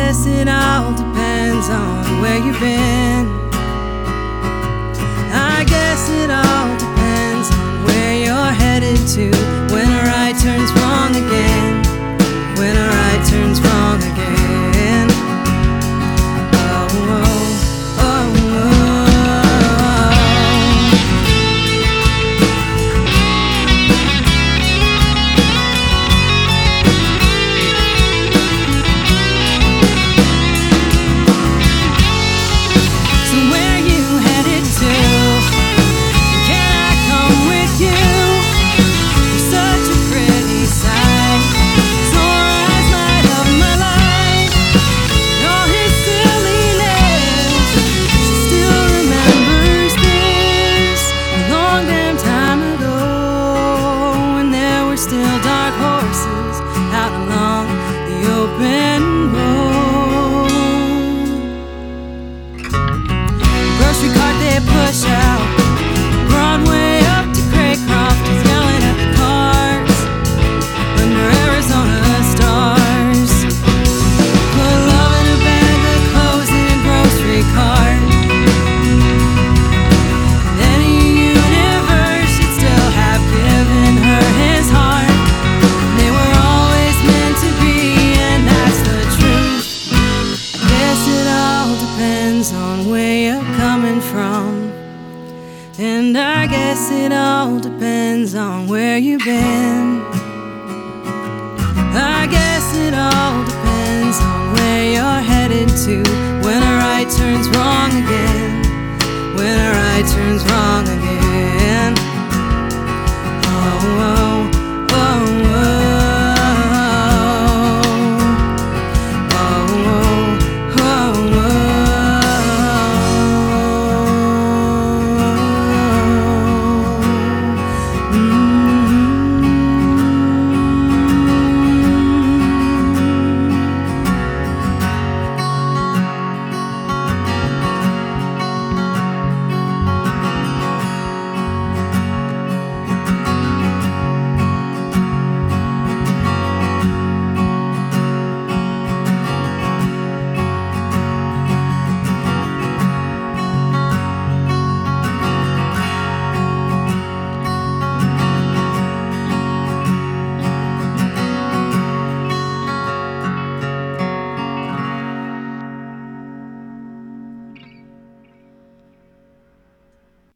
guess it all depends on where you've been. I guess it all depends on where you're headed to. When a right turns wrong again, when a right turns wrong again. Oh, oh, oh, oh. So where you headed to? Can I come with you? You're such a pretty sight. Sore eyes light up my life. And all his silliness, she still remembers this. A long damn time ago, when there were still dark horses out along the open road. Grocery cart they push out, Broadway up to Craycroft, is yelling at the cars under Arizona stars. Put love in a bag of clothes in a grocery cart. Any universe should still have given her his heart. They were always meant to be, and that's the truth. I guess it all depends on where you're coming from. And I guess it all depends on where you've been. I guess it all depends on where you're headed to. When a right turns wrong again, when a right turns wrong again.